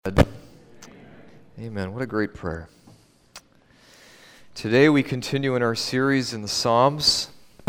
Amen. What a great prayer. Today we continue in our series in the Psalms,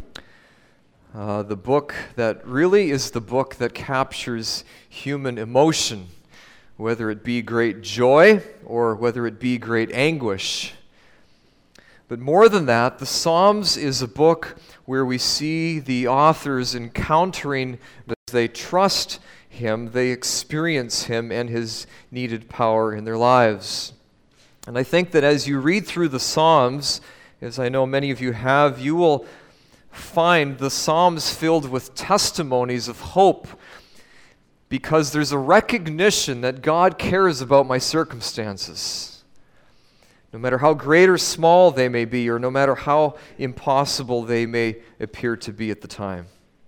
the book that really is the book that captures human emotion, whether it be great joy or whether it be great anguish. But more than that, the Psalms is a book where we see the authors encountering as they trust Him, they experience Him and His needed power in their lives. And I think that as you read through the Psalms, as I know many of you have, you will find the Psalms filled with testimonies of hope, because there's a recognition that God cares about my circumstances. No matter how great or small they may be, or no matter how impossible they may appear to be at the time.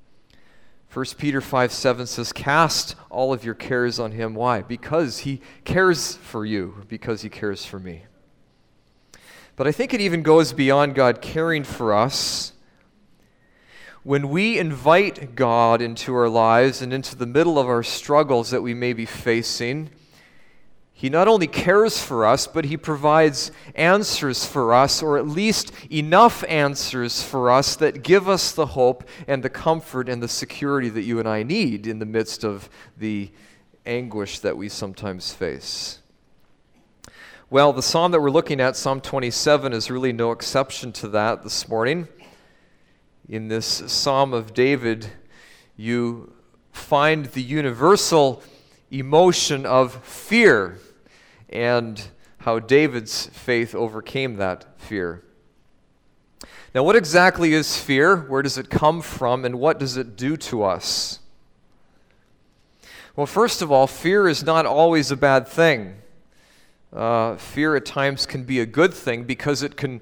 1 Peter 5:7 says, "Cast all of your cares on Him." Why? Because He cares for you, because He cares for me. But I think it even goes beyond God caring for us. When we invite God into our lives and into the middle of our struggles that we may be facing, He not only cares for us, but He provides answers for us, or at least enough answers for us that give us the hope and the comfort and the security that you and I need in the midst of the anguish that we sometimes face. Well, the psalm that we're looking at, Psalm 27, is really no exception to that this morning. In this Psalm of David, you find the universal emotion of fear and how David's faith overcame that fear. Now, what exactly is fear? Where does it come from, and what does it do to us? Well, first of all, fear is not always a bad thing. Fear at times can be a good thing because it can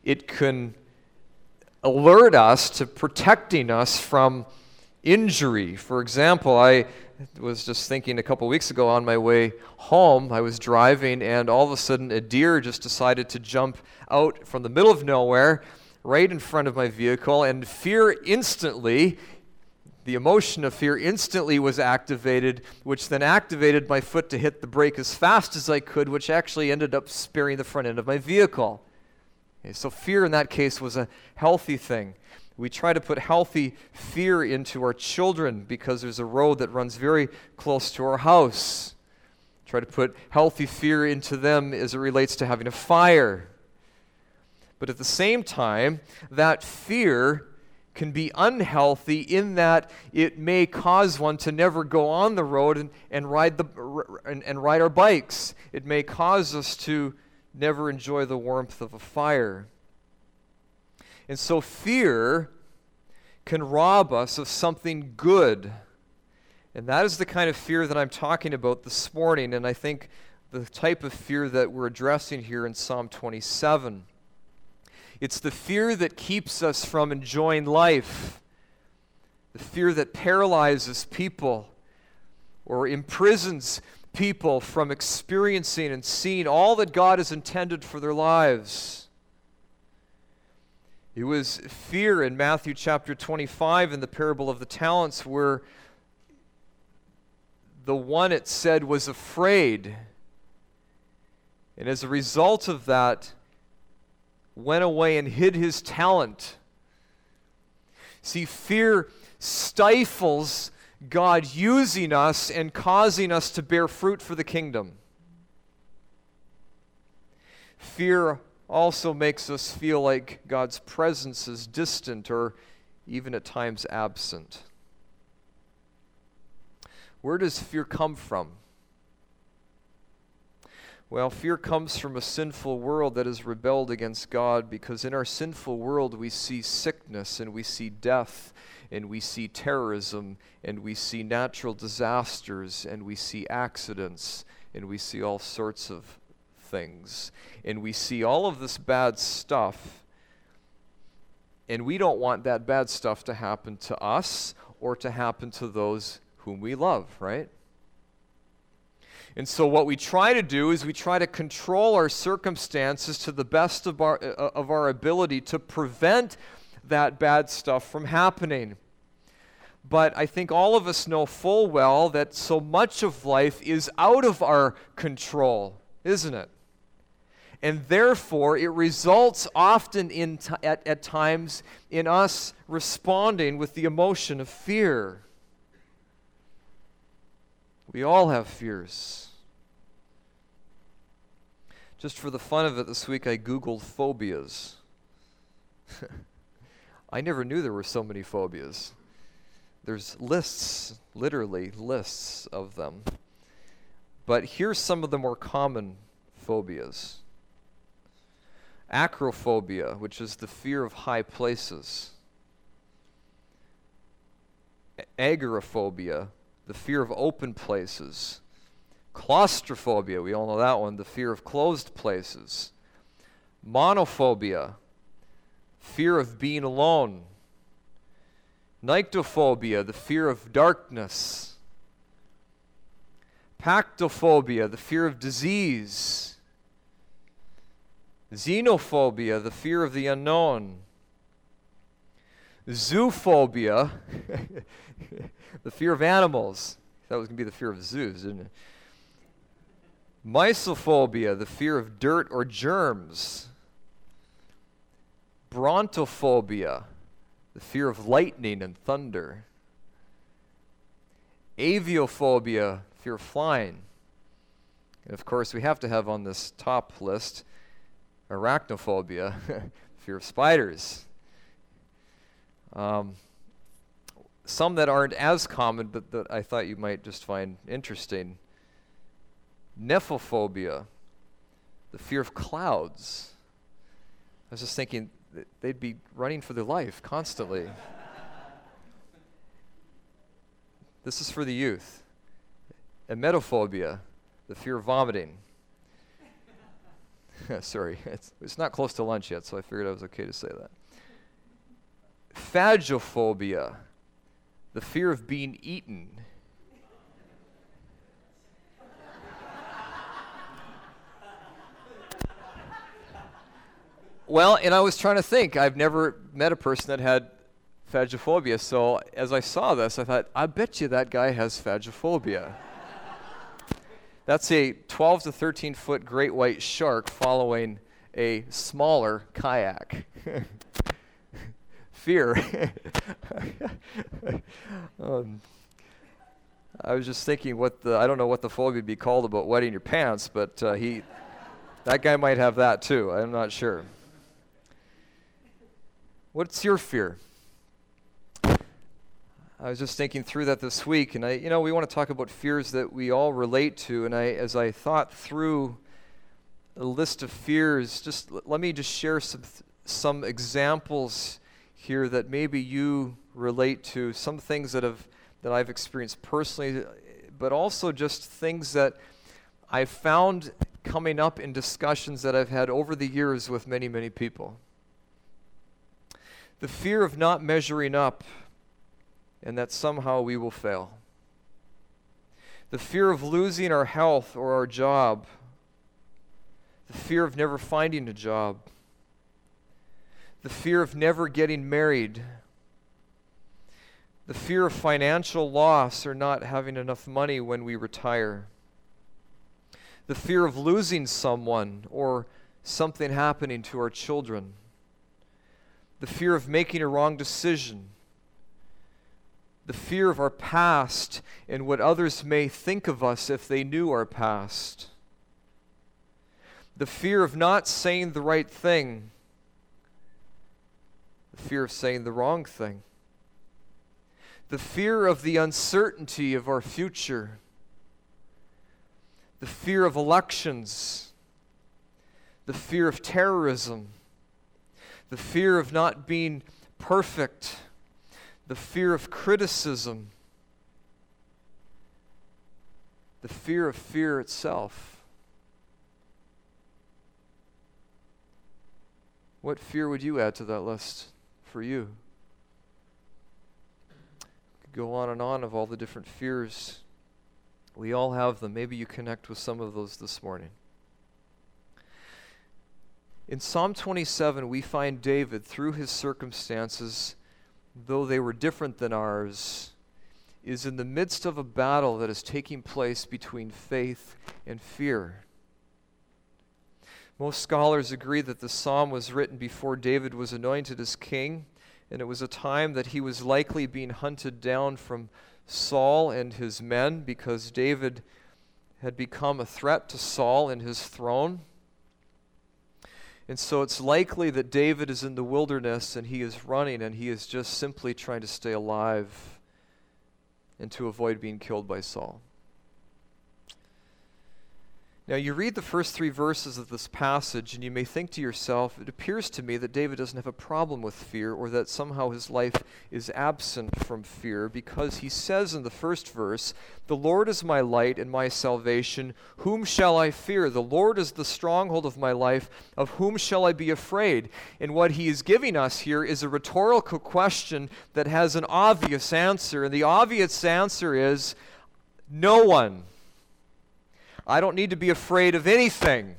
alert us to protecting us from injury. For example, I was just thinking a couple weeks ago on my way home, I was driving, and all of a sudden a deer just decided to jump out from the middle of nowhere right in front of my vehicle, and fear instantly, the emotion of fear instantly was activated, which then activated my foot to hit the brake as fast as I could, which actually ended up sparing the front end of my vehicle. Okay, so fear in that case was a healthy thing. We try to put healthy fear into our children because there's a road that runs very close to our house. Try to put healthy fear into them as it relates to having a fire. But at the same time, that fear can be unhealthy in that it may cause one to never go on the road and ride our bikes. It may cause us to never enjoy the warmth of a fire. And so fear can rob us of something good. And that is the kind of fear that I'm talking about this morning, and I think the type of fear that we're addressing here in Psalm 27. It's the fear that keeps us from enjoying life, the fear that paralyzes people or imprisons people from experiencing and seeing all that God has intended for their lives. It was fear in Matthew chapter 25 in the parable of the talents where the one, it said, was afraid. And as a result of that, went away and hid his talent. See, fear stifles God using us and causing us to bear fruit for the kingdom. Fear also makes us feel like God's presence is distant or even at times absent. Where does fear come from? Well, fear comes from a sinful world that has rebelled against God, because in our sinful world we see sickness and we see death and we see terrorism and we see natural disasters and we see accidents and we see all sorts of things. And we see all of this bad stuff, and we don't want that bad stuff to happen to us or to happen to those whom we love, right? And so what we try to do is we try to control our circumstances to the best of our ability to prevent that bad stuff from happening. But I think all of us know full well that so much of life is out of our control, isn't it? And therefore, it results often at times in us responding with the emotion of fear. We all have fears. Just for the fun of it, this week I Googled phobias. I never knew there were so many phobias. There's lists, literally lists of them. But here's some of the more common phobias. Acrophobia, which is the fear of high places. Agoraphobia, the fear of open places. Claustrophobia, we all know that one, the fear of closed places. Monophobia, fear of being alone. Nyctophobia, the fear of darkness. Pactophobia, the fear of disease. Xenophobia, the fear of the unknown. Zoophobia, the fear of animals. That was going to be the fear of zoos, didn't it? Mysophobia, the fear of dirt or germs. Brontophobia, the fear of lightning and thunder. Aviophobia, fear of flying. And of course, we have to have on this top list arachnophobia, fear of spiders. Some that aren't as common, but that I thought you might just find interesting. Nephophobia, the fear of clouds. I was just thinking that they'd be running for their life constantly. This is for the youth. Emetophobia, the fear of vomiting. Sorry, it's not close to lunch yet, so I figured I was okay to say that. Phagophobia, the fear of being eaten. Well, and I was trying to think. I've never met a person that had phagophobia, so as I saw this, I thought, I bet you that guy has phagophobia. That's a 12 to 13 foot great white shark following a smaller kayak. Fear. I was just thinking I don't know what the phobia would be called about wetting your pants, but that guy might have that too. I'm not sure. What's your fear? I was just thinking through that this week, and we want to talk about fears that we all relate to, and as I thought through a list of fears, let me share some examples here that maybe you relate to, some things that I've experienced personally, but also just things that I've found coming up in discussions that I've had over the years with many, many people. The fear of not measuring up and that somehow we will fail. The fear of losing our health or our job. The fear of never finding a job. The fear of never getting married. The fear of financial loss or not having enough money when we retire. The fear of losing someone or something happening to our children. The fear of making a wrong decision. The fear of our past and what others may think of us if they knew our past. The fear of not saying the right thing. The fear of saying the wrong thing. The fear of the uncertainty of our future. The fear of elections. The fear of terrorism. The fear of not being perfect. The fear of criticism. The fear of fear itself. What fear would you add to that list for you? Could go on and on of all the different fears. We all have them. Maybe you connect with some of those this morning. In Psalm 27, we find David, through his circumstances, though they were different than ours, is in the midst of a battle that is taking place between faith and fear. Most scholars agree that the psalm was written before David was anointed as king, and it was a time that he was likely being hunted down from Saul and his men because David had become a threat to Saul and his throne. And so it's likely that David is in the wilderness and he is running and he is just simply trying to stay alive and to avoid being killed by Saul. Now, you read the first 3 verses of this passage, and you may think to yourself, it appears to me that David doesn't have a problem with fear, or that somehow his life is absent from fear, because he says in the first verse, "The Lord is my light and my salvation. Whom shall I fear? The Lord is the stronghold of my life. Of whom shall I be afraid?" And what he is giving us here is a rhetorical question that has an obvious answer, and the obvious answer is, no one. I don't need to be afraid of anything.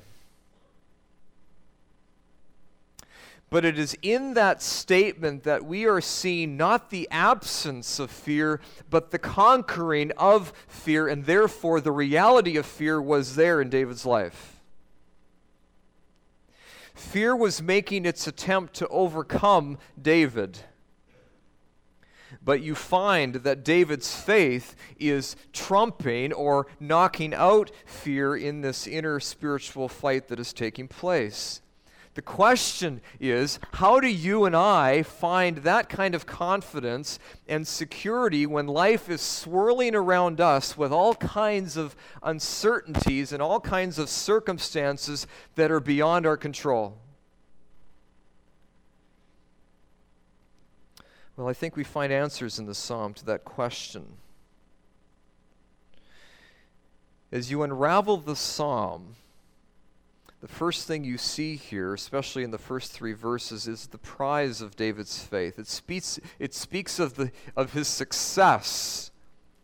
But it is in that statement that we are seeing not the absence of fear, but the conquering of fear, and therefore the reality of fear was there in David's life. Fear was making its attempt to overcome David. But you find that David's faith is trumping or knocking out fear in this inner spiritual fight that is taking place. The question is, how do you and I find that kind of confidence and security when life is swirling around us with all kinds of uncertainties and all kinds of circumstances that are beyond our control? Well, I think we find answers in the psalm to that question. As you unravel the psalm, the first thing you see here, especially in the first 3 verses, is the prize of David's faith. It speaks of his success.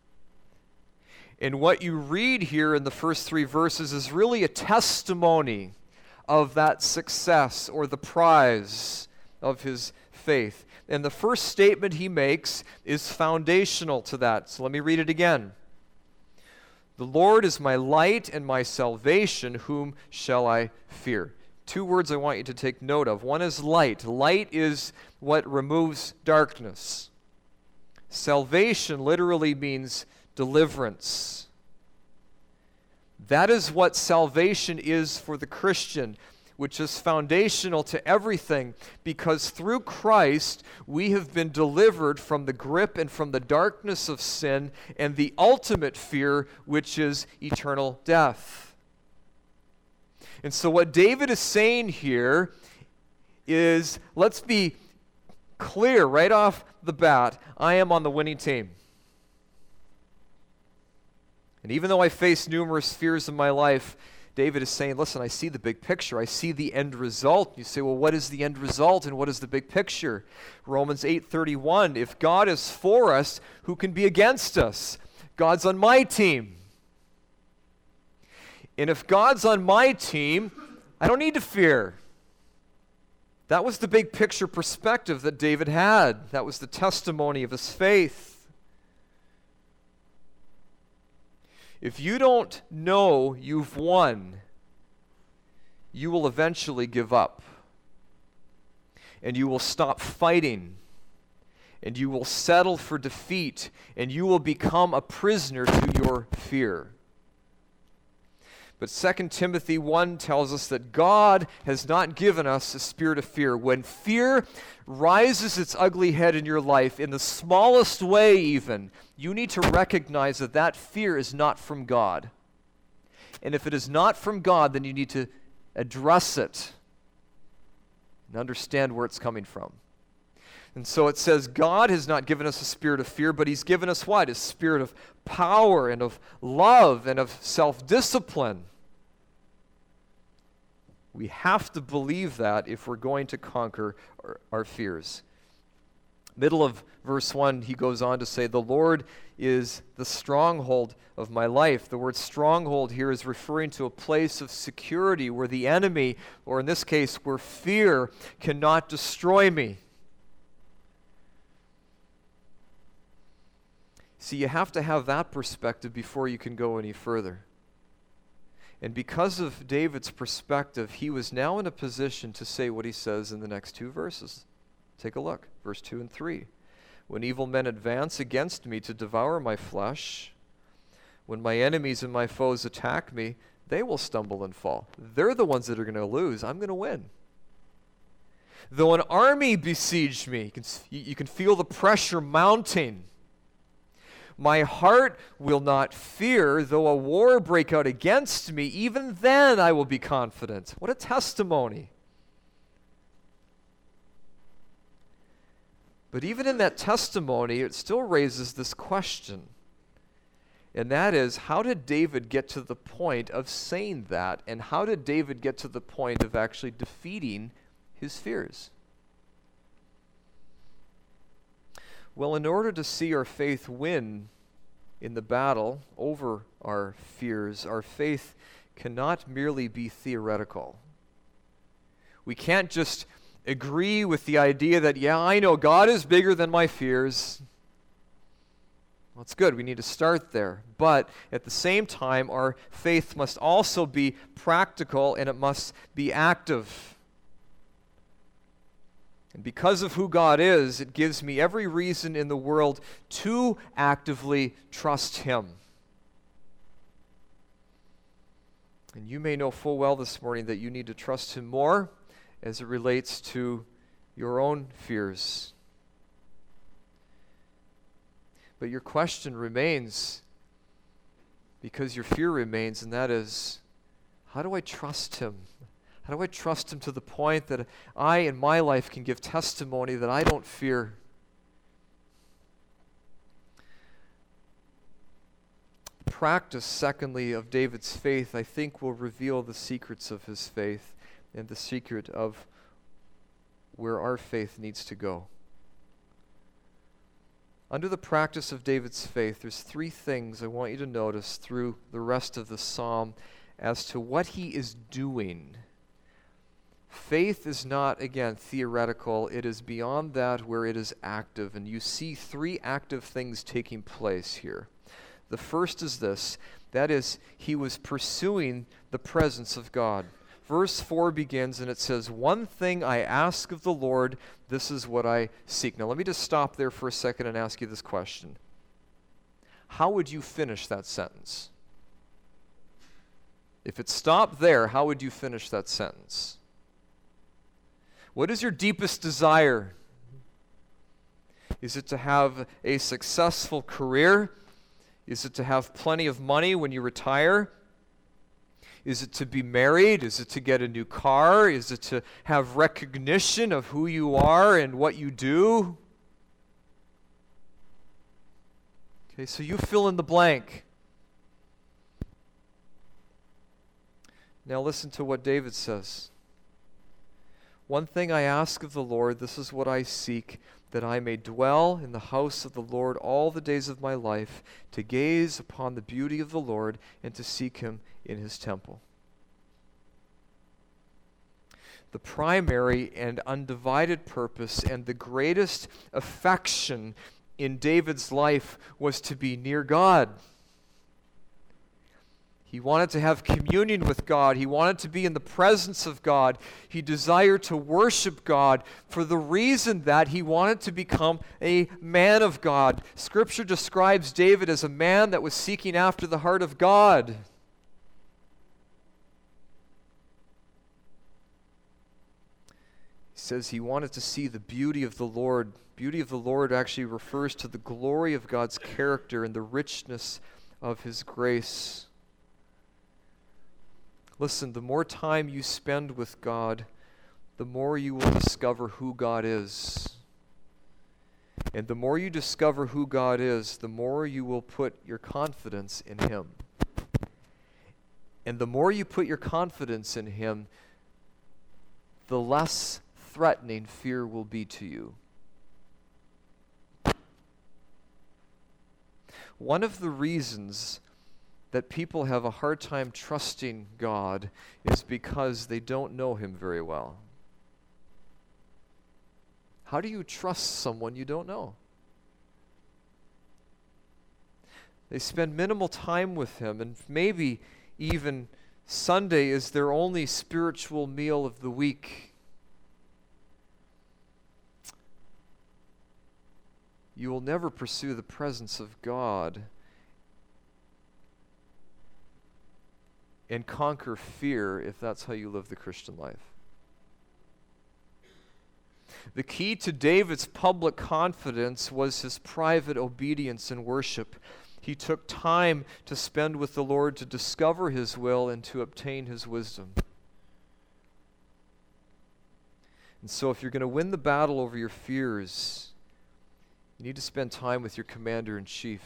And what you read here in the first 3 verses is really a testimony of that success or the prize of his faith. And the first statement he makes is foundational to that. So let me read it again. "The Lord is my light and my salvation. Whom shall I fear?" 2 words I want you to take note of. One is light. Light is what removes darkness. Salvation literally means deliverance. That is what salvation is for the Christian, which is foundational to everything, because through Christ we have been delivered from the grip and from the darkness of sin and the ultimate fear, which is eternal death. And so what David is saying here is, let's be clear right off the bat, I am on the winning team. And even though I face numerous fears in my life, David is saying, listen, I see the big picture. I see the end result. You say, well, what is the end result and what is the big picture? Romans 8:31, if God is for us, who can be against us? God's on my team. And if God's on my team, I don't need to fear. That was the big picture perspective that David had. That was the testimony of his faith. If you don't know you've won, you will eventually give up. And you will stop fighting. And you will settle for defeat. And you will become a prisoner to your fear. But 2 Timothy 1 tells us that God has not given us a spirit of fear. When fear rises its ugly head in your life, in the smallest way even, you need to recognize that that fear is not from God. And if it is not from God, then you need to address it and understand where it's coming from. And so it says God has not given us a spirit of fear, but he's given us what? A spirit of power and of love and of self-discipline. We have to believe that if we're going to conquer our fears. Middle of verse 1, he goes on to say, the Lord is the stronghold of my life. The word stronghold here is referring to a place of security where the enemy, or in this case, where fear cannot destroy me. See, you have to have that perspective before you can go any further. And because of David's perspective, he was now in a position to say what he says in the next two verses. Take a look, verse 2 and 3. When evil men advance against me to devour my flesh, when my enemies and my foes attack me, they will stumble and fall. They're the ones that are going to lose. I'm going to win. Though an army besiege me, you can feel the pressure mounting. My heart will not fear, though a war break out against me, even then I will be confident. What a testimony. But even in that testimony, it still raises this question. And that is, how did David get to the point of saying that? And how did David get to the point of actually defeating his fears? Well, in order to see our faith win in the battle over our fears, our faith cannot merely be theoretical. We can't just agree with the idea that, yeah, I know God is bigger than my fears. Well, it's good. We need to start there. But at the same time, our faith must also be practical and it must be active. And because of who God is, it gives me every reason in the world to actively trust Him. And you may know full well this morning that you need to trust Him more as it relates to your own fears. But your question remains, because your fear remains, and that is, how do I trust Him? How do I trust Him to the point that I, in my life, can give testimony that I don't fear? Practice, secondly, of David's faith, I think, will reveal the secrets of his faith and the secret of where our faith needs to go. Under the practice of David's faith, there's three things I want you to notice through the rest of the psalm as to what he is doing. Faith is not, again, theoretical. It is beyond that where it is active. And you see three active things taking place here. The first is this. That is, he was pursuing the presence of God. Verse 4 begins and it says, "One thing I ask of the Lord, this is what I seek." Now let me just stop there for a second and ask you this question. How would you finish that sentence? If it stopped there, how would you finish that sentence? What is your deepest desire? Is it to have a successful career? Is it to have plenty of money when you retire? Is it to be married? Is it to get a new car? Is it to have recognition of who you are and what you do? Okay, so you fill in the blank. Now listen to what David says. "One thing I ask of the Lord, this is what I seek, that I may dwell in the house of the Lord all the days of my life, to gaze upon the beauty of the Lord and to seek Him in His temple." The primary and undivided purpose and the greatest affection in David's life was to be near God. He wanted to have communion with God. He wanted to be in the presence of God. He desired to worship God for the reason that he wanted to become a man of God. Scripture describes David as a man that was seeking after the heart of God. He says he wanted to see the beauty of the Lord. Beauty of the Lord actually refers to the glory of God's character and the richness of His grace. Listen, the more time you spend with God, the more you will discover who God is. And the more you discover who God is, the more you will put your confidence in Him. And the more you put your confidence in Him, the less threatening fear will be to you. One of the reasons that people have a hard time trusting God is because they don't know Him very well. How do you trust someone you don't know? They spend minimal time with Him, and maybe even Sunday is their only spiritual meal of the week. You will never pursue the presence of God and conquer fear if that's how you live the Christian life. The key to David's public confidence was his private obedience and worship. He took time to spend with the Lord to discover His will and to obtain His wisdom. And so if you're going to win the battle over your fears, you need to spend time with your commander-in-chief.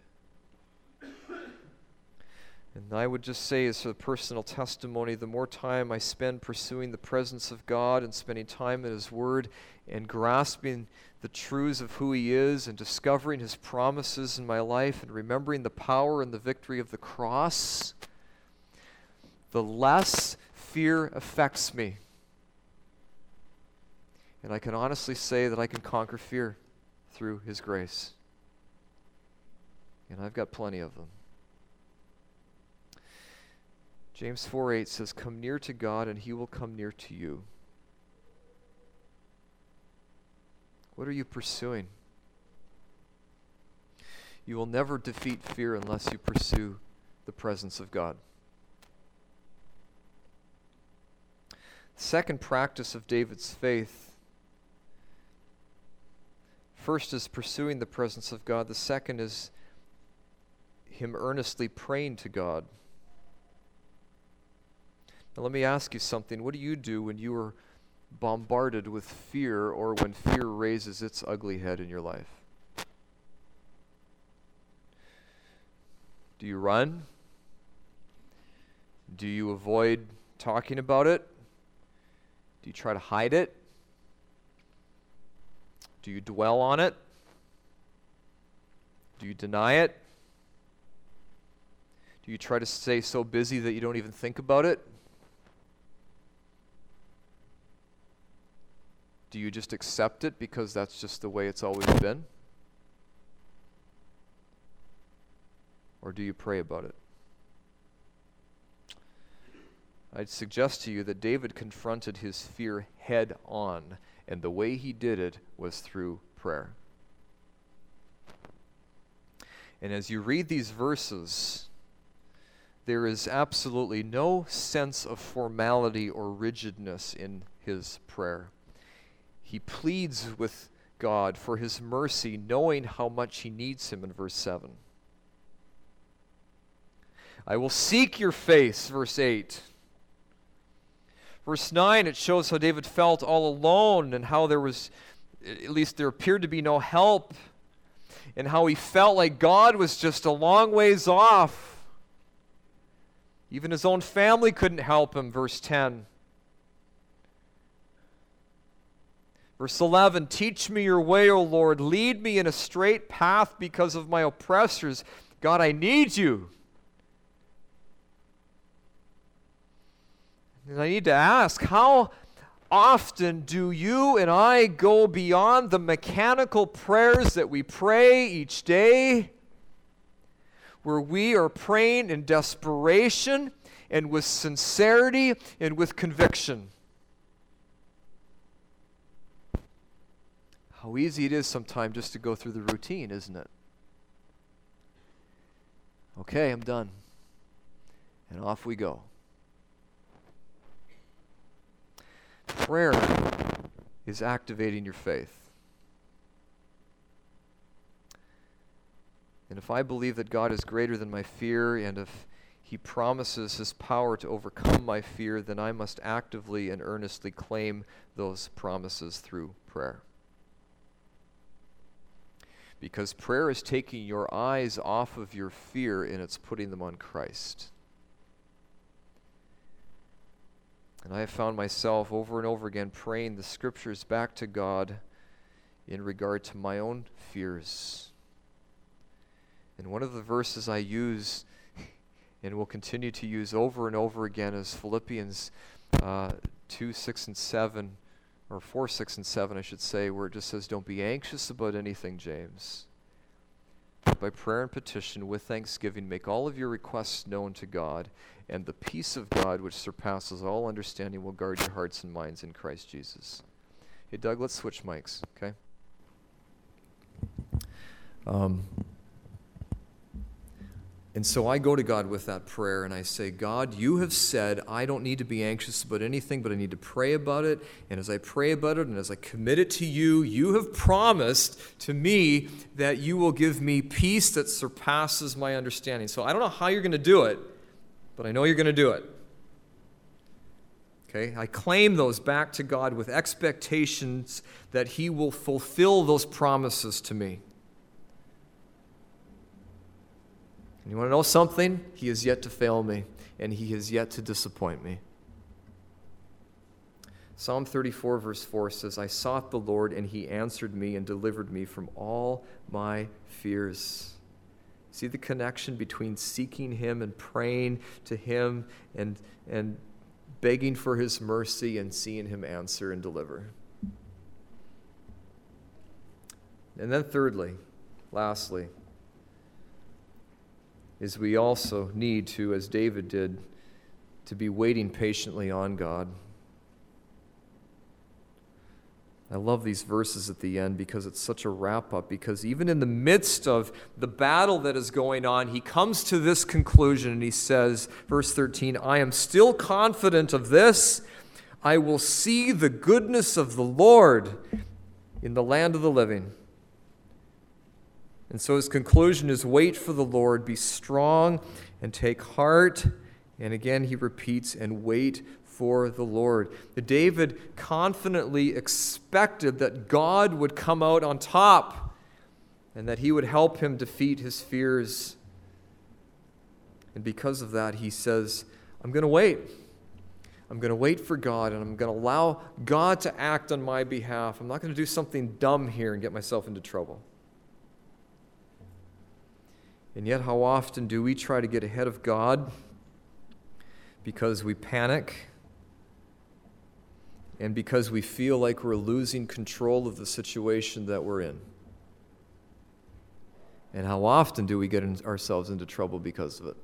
And I would just say, as a personal testimony, the more time I spend pursuing the presence of God and spending time in His Word and grasping the truths of who He is and discovering His promises in my life and remembering the power and the victory of the cross, the less fear affects me. And I can honestly say that I can conquer fear through His grace. And I've got plenty of them. James 4:8 says, "Come near to God, and He will come near to you." What are you pursuing? You will never defeat fear unless you pursue the presence of God. The second practice of David's faith, first is pursuing the presence of God. The second is him earnestly praying to God. Now let me ask you something. What do you do when you are bombarded with fear or when fear raises its ugly head in your life? Do you run? Do you avoid talking about it? Do you try to hide it? Do you dwell on it? Do you deny it? Do you try to stay so busy that you don't even think about it? Do you just accept it because that's just the way it's always been? Or do you pray about it? I'd suggest to you that David confronted his fear head on, and the way he did it was through prayer. And as you read these verses, there is absolutely no sense of formality or rigidness in his prayer. He pleads with God for His mercy, knowing how much he needs Him in verse 7. I will seek your face, verse 8. Verse 9, it shows how David felt all alone and how there appeared to be no help, and how he felt like God was just a long ways off. Even his own family couldn't help him, verse 10. Verse 11, teach me your way, O Lord. Lead me in a straight path because of my oppressors. God, I need you. And I need to ask, how often do you and I go beyond the mechanical prayers that we pray each day, where we are praying in desperation and with sincerity and with conviction? How easy it is sometimes just to go through the routine, isn't it? Okay, I'm done. And off we go. Prayer is activating your faith. And if I believe that God is greater than my fear, and if He promises His power to overcome my fear, then I must actively and earnestly claim those promises through prayer. Because prayer is taking your eyes off of your fear and it's putting them on Christ. And I have found myself over and over again praying the Scriptures back to God in regard to my own fears. And one of the verses I use and will continue to use over and over again is Philippians 2, 6, and 7, or 4, 6, and 7, I should say, where it just says, don't be anxious about anything, James, by prayer and petition with thanksgiving, make all of your requests known to God, and the peace of God, which surpasses all understanding, will guard your hearts and minds in Christ Jesus. Hey, Doug, let's switch mics, okay? And so I go to God with that prayer and I say, God, you have said I don't need to be anxious about anything, but I need to pray about it. And as I pray about it and as I commit it to you, you have promised to me that you will give me peace that surpasses my understanding. So I don't know how you're going to do it, but I know you're going to do it. Okay? I claim those back to God with expectations that he will fulfill those promises to me. And you want to know something? He has yet to fail me, and he has yet to disappoint me. Psalm 34, verse 4 says, I sought the Lord, and he answered me and delivered me from all my fears. See the connection between seeking him and praying to him and begging for his mercy and seeing him answer and deliver. And then thirdly, lastly, is we also need to, as David did, to be waiting patiently on God. I love these verses at the end because it's such a wrap-up, because even in the midst of the battle that is going on, he comes to this conclusion and he says, verse 13, I am still confident of this, I will see the goodness of the Lord in the land of the living. And so his conclusion is, wait for the Lord, be strong and take heart. And again he repeats, and wait for the Lord. David confidently expected that God would come out on top and that he would help him defeat his fears. And because of that, he says, I'm going to wait. I'm going to wait for God, and I'm going to allow God to act on my behalf. I'm not going to do something dumb here and get myself into trouble. And yet, how often do we try to get ahead of God because we panic and because we feel like we're losing control of the situation that we're in? And how often do we get ourselves into trouble because of it?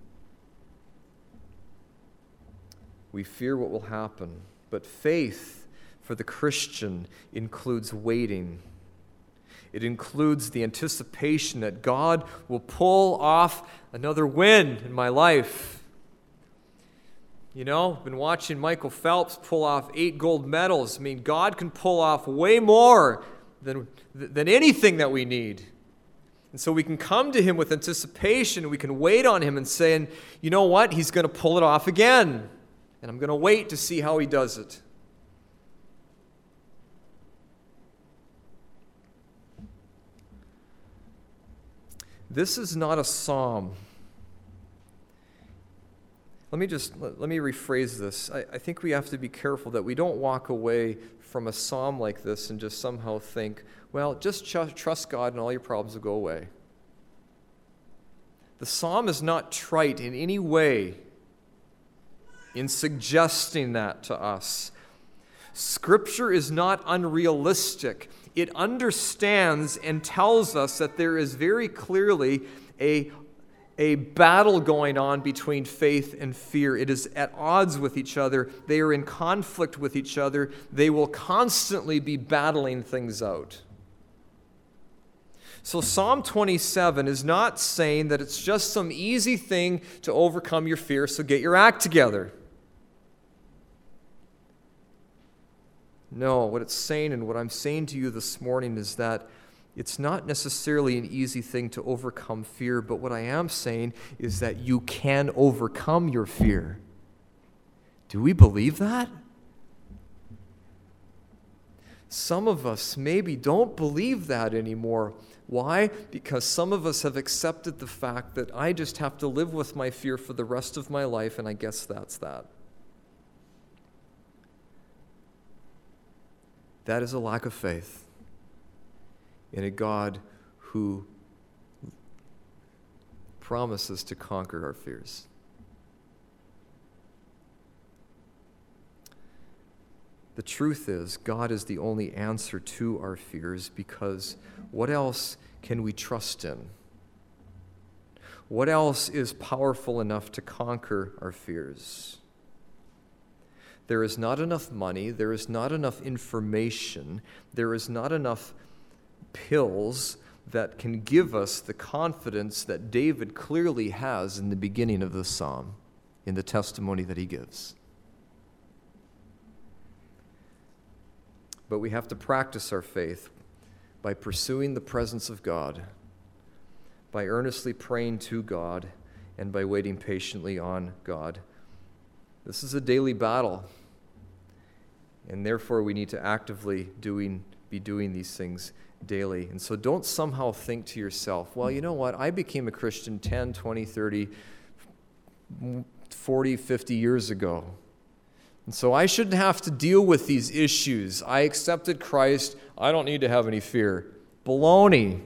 We fear what will happen, but faith for the Christian includes waiting. It includes the anticipation that God will pull off another win in my life. You know, I've been watching Michael Phelps pull off 8 gold medals. I mean, God can pull off way more than anything that we need. And so we can come to him with anticipation. We can wait on him and saying, you know what? He's going to pull it off again. And I'm going to wait to see how he does it. This is not a psalm. Let me rephrase this. I think we have to be careful that we don't walk away from a psalm like this and just somehow think, well, just trust God and all your problems will go away. The psalm is not trite in any way in suggesting that to us. Scripture is not unrealistic. It understands and tells us that there is very clearly a battle going on between faith and fear. It is at odds with each other. They are in conflict with each other. They will constantly be battling things out. So Psalm 27 is not saying that it's just some easy thing to overcome your fear, so get your act together. No, what it's saying and what I'm saying to you this morning is that it's not necessarily an easy thing to overcome fear, but what I am saying is that you can overcome your fear. Do we believe that? Some of us maybe don't believe that anymore. Why? Because some of us have accepted the fact that I just have to live with my fear for the rest of my life, and I guess that's that. That is a lack of faith in a God who promises to conquer our fears. The truth is, God is the only answer to our fears, because what else can we trust in? What else is powerful enough to conquer our fears? There is not enough money, there is not enough information, there is not enough pills that can give us the confidence that David clearly has in the beginning of the psalm, in the testimony that he gives. But we have to practice our faith by pursuing the presence of God, by earnestly praying to God, and by waiting patiently on God. This is a daily battle, and therefore we need to actively be doing these things daily. And so don't somehow think to yourself, well, you know what, I became a Christian 10, 20, 30, 40, 50 years ago. And so I shouldn't have to deal with these issues. I accepted Christ. I don't need to have any fear. Baloney.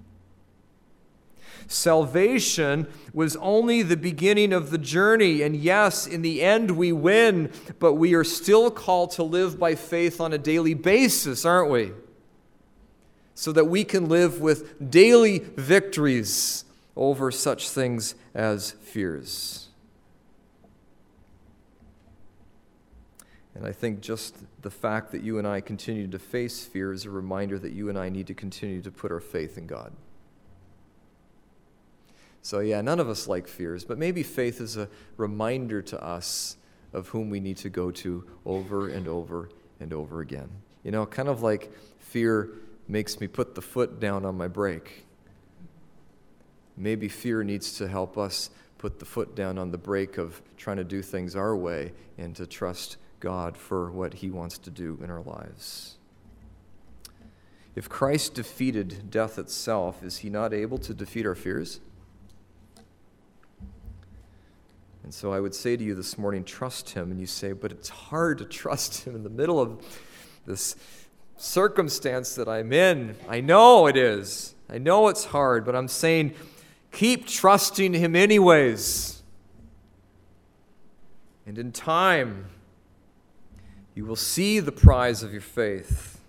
Salvation was only the beginning of the journey. And yes, in the end we win, but we are still called to live by faith on a daily basis, aren't we? So that we can live with daily victories over such things as fears. And I think just the fact that you and I continue to face fear is a reminder that you and I need to continue to put our faith in God. So yeah, none of us like fears, but maybe faith is a reminder to us of whom we need to go to over and over and over again. You know, kind of like fear makes me put the foot down on my brake. Maybe fear needs to help us put the foot down on the brake of trying to do things our way and to trust God for what he wants to do in our lives. If Christ defeated death itself, is he not able to defeat our fears? And so I would say to you this morning, trust him. And you say, but it's hard to trust him in the middle of this circumstance that I'm in. I know it is. I know it's hard, but I'm saying keep trusting him anyways. And in time, you will see the prize of your faith.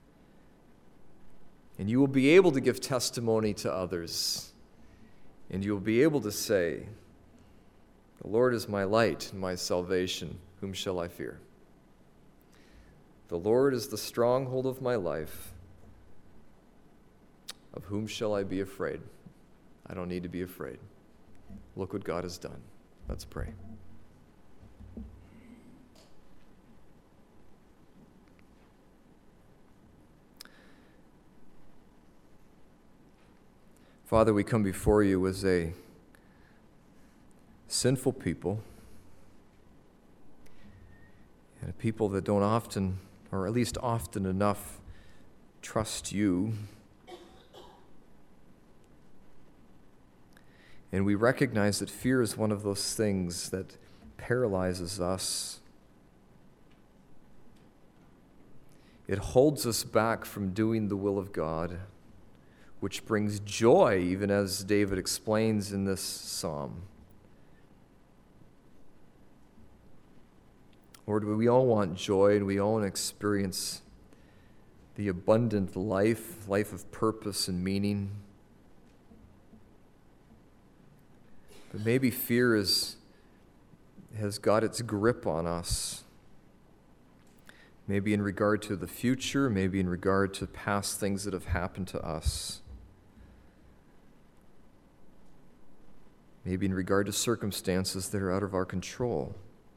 And you will be able to give testimony to others. And you will be able to say, the Lord is my light and my salvation. Whom shall I fear? The Lord is the stronghold of my life. Of whom shall I be afraid? I don't need to be afraid. Look what God has done. Let's pray. Father, we come before you as a sinful people, and a people that don't often, or at least often enough, trust you. And we recognize that fear is one of those things that paralyzes us. It holds us back from doing the will of God, which brings joy, even as David explains in this psalm. Lord, we all want joy, and we all want to experience the abundant life of purpose and meaning. But maybe fear has got its grip on us. Maybe in regard to the future, maybe in regard to past things that have happened to us. Maybe in regard to circumstances that are out of our control.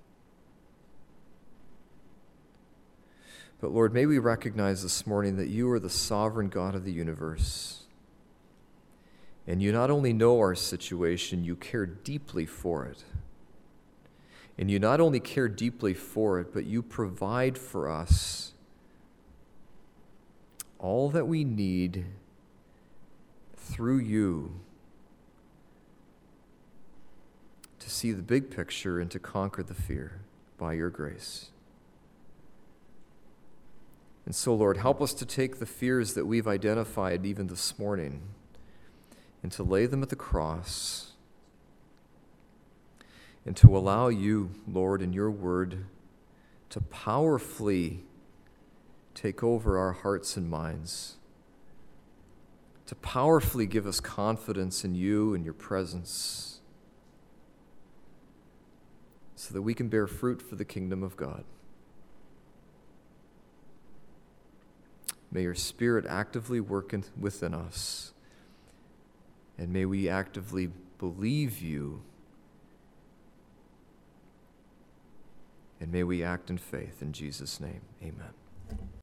But Lord, may we recognize this morning that you are the sovereign God of the universe. And you not only know our situation, you care deeply for it. And you not only care deeply for it, but you provide for us all that we need through you to see the big picture and to conquer the fear by your grace. And so, Lord, help us to take the fears that we've identified even this morning and to lay them at the cross and to allow you, Lord, in your word to powerfully take over our hearts and minds, to powerfully give us confidence in you and your presence so that we can bear fruit for the kingdom of God. May your Spirit actively work within us, and may we actively believe you, and may we act in faith. In Jesus' name, amen.